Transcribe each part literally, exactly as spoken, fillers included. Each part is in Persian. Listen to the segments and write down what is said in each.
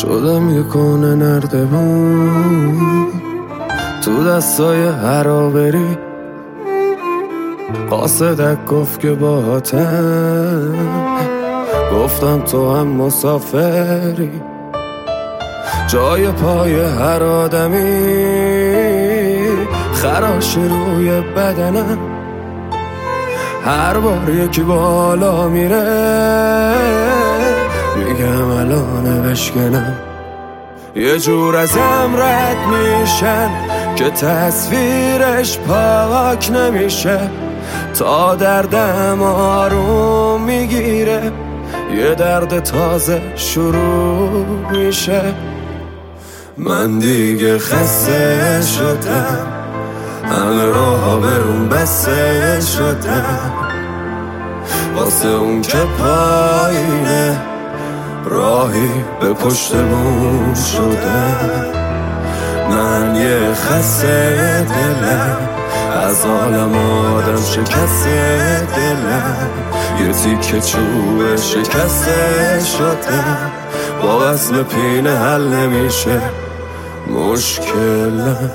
شدم یه کنه نردبون تو دستای هرابری، قاصدک گفت که باهاتم، گفتم تو هم مسافری. جای پای هر آدمی خراش روی بدنم، هر بار یکی بالا میره میگم الان بشکنم. یه جور ازم رد میشن که تصویرش پاک نمیشه، تا دردم آروم میگیره یه درد تازه شروع میشه. من دیگه خسته شدم، همه راه برون بسته شدم، واسه اون که پایینه راهی به پشت بوم شدم. من یه خسته دلم، از عالم آدم شکسته دلم، یه تیکه چوب شکسته شدم، با وصل پینه حل نمیشه مشکلم.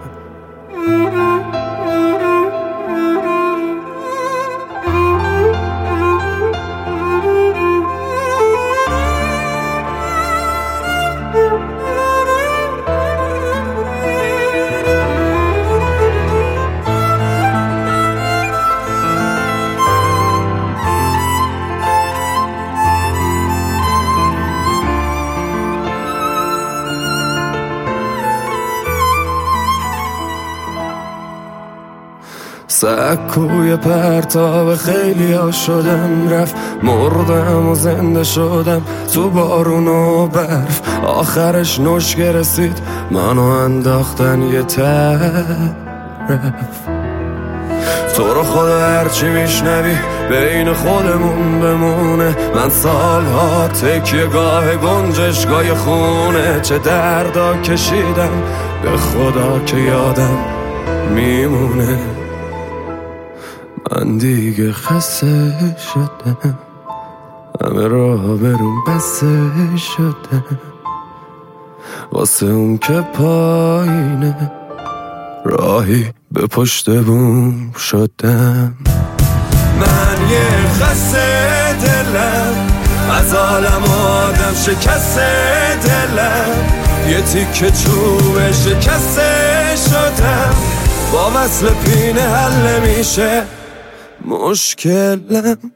سکوی پرتاب خیلی ها شدم رفت، مردم و زنده شدم تو بارون و برف، آخرش نشکه رسید منو انداختن یه طرف. تو رو خدا هرچی میشنوی بین خودمون بمونه، من سالها تکیه گاه گنجشگاه خونه، چه دردا کشیدم به خدا که یادم میمونه. من دیگه خسته شدم، همه راه برون بسته شدم، واسه اون که پایینه راهی به پشت بوم شدم. من یه خسته دلم، از عالم آدم شکسته دلم، یه تیکه چوب شکسته شدم، با وصل پینه حل نمیشه مشکلم.